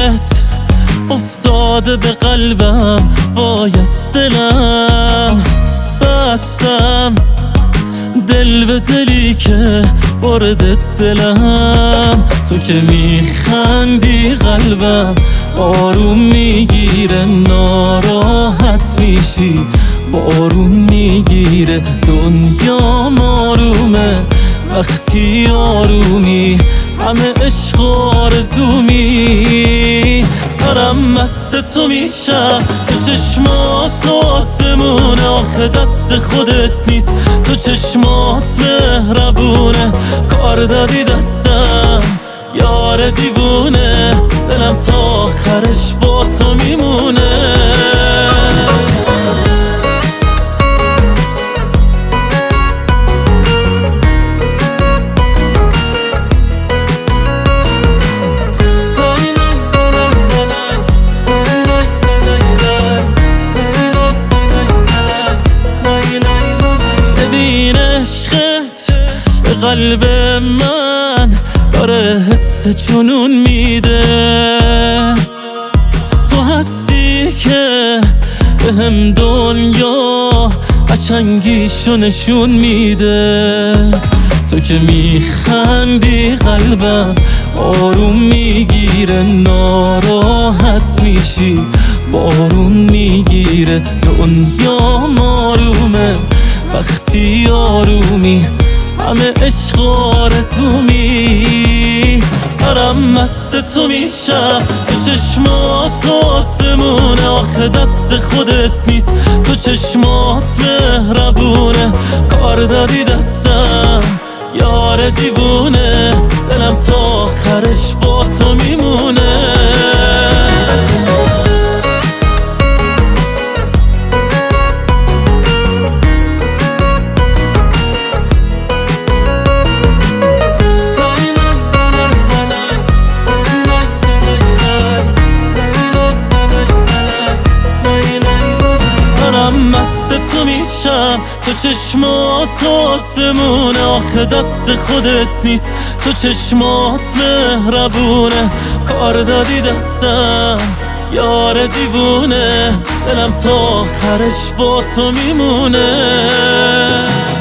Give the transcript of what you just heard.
عشقت افتاده به قلبم، وای از دلم بستم دل به دلی که برده دلم. تو که میخندی قلبم آروم میگیره، ناراحت میشی بارون میگیره. دنیا آرومه وقتی آرومی، همه عشق آرزومی. دارم مست تو میشم، تو چشمات آسمونه، آخه دست خودت نیست، تو چشمات مهربونه. کار داری دستم یار دیوونه، دلم تا آخرش با تو میمونه. قلب من داره حس جنون میده، تو هستی که بهم دنیا قشنگیشو نشون میده. تو که میخندی قلبم آروم میگیره، ناراحت میشی بارون میگیره. دنیا آرومه وقتی آرومی، همه عشق آرزومی. دارم مست تو میشم، تو چشمات آسمونه، آخه دست خودت نیست، تو چشمات مهربونه. کار داری دستم یار دیوونه، دلم تا آخرش با تو میمونه. مست تو میشم، تو چشمات آسمونه، آخه دست خودت نیست، تو چشمات مهربونه. کار دادی دستم یار دیوونه، دلم تا آخرش با تو میمونه.